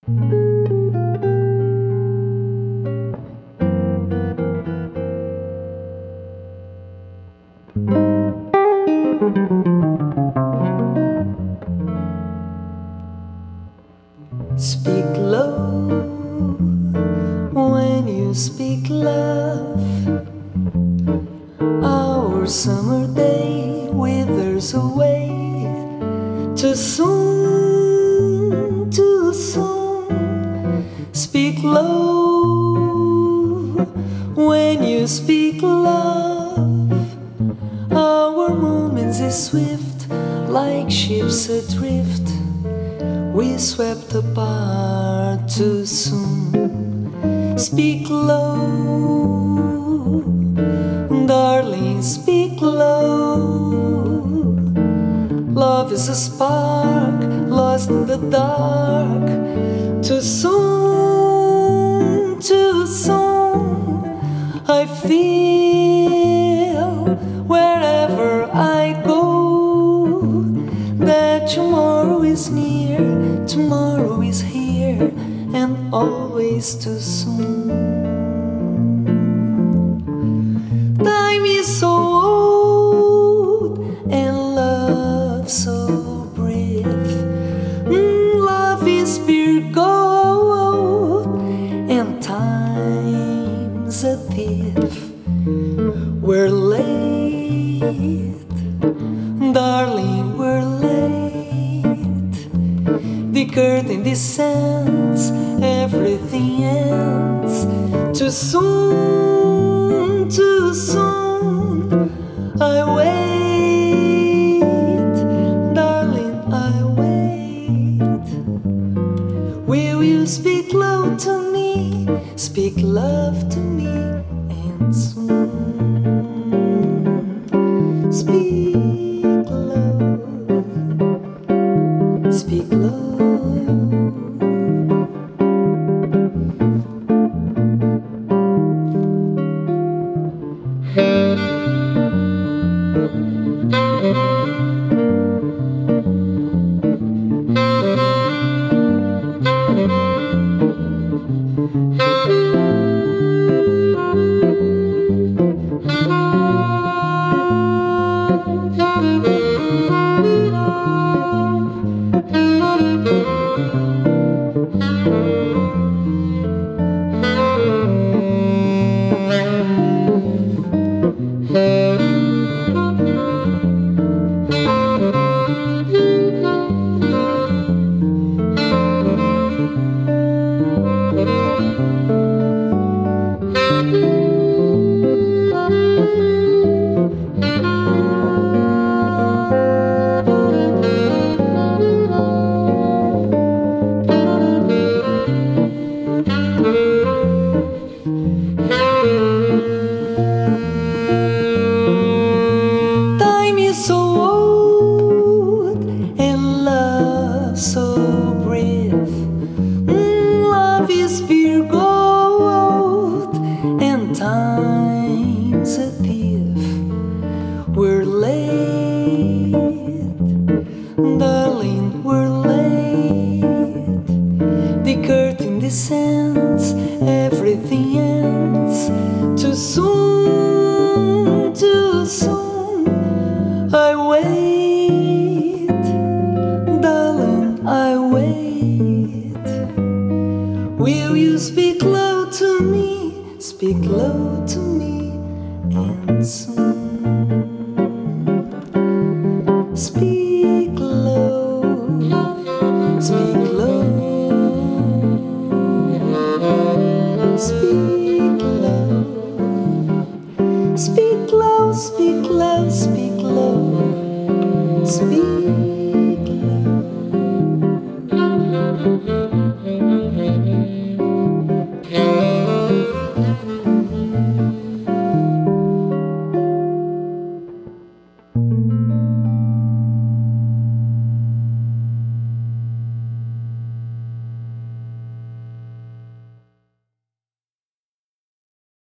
Speak low when you speak love. Our summer day withers away too soon, too soon. Speak low when you speak love. Our moments is swift like ships adrift. We swept apart too soon. Speak low, darling, speak low. Love is a spark lost in the dark. Too soon, too soon. I feel wherever I go that tomorrow is near, tomorrow is here, and always too soon. Time is so old and love so brief. Love is pure gold and time's a thief. We're late, darling, we're late. The curtain descends, everything ends. Too soon, too soon. I wait, darling, I wait. Will you speak low to me, speak love to me, and soon speak low, speak low. Time is so old and love so brief. Love is pure gold and time's a thief. We're late, darling, we're late. The curtain descends, everything ends. Too soon, too soon. I wait, darling, I wait. Will you speak low to me, speak low to me, and soon speak low, speak low, speak low, speak low, speak low, speak low, speak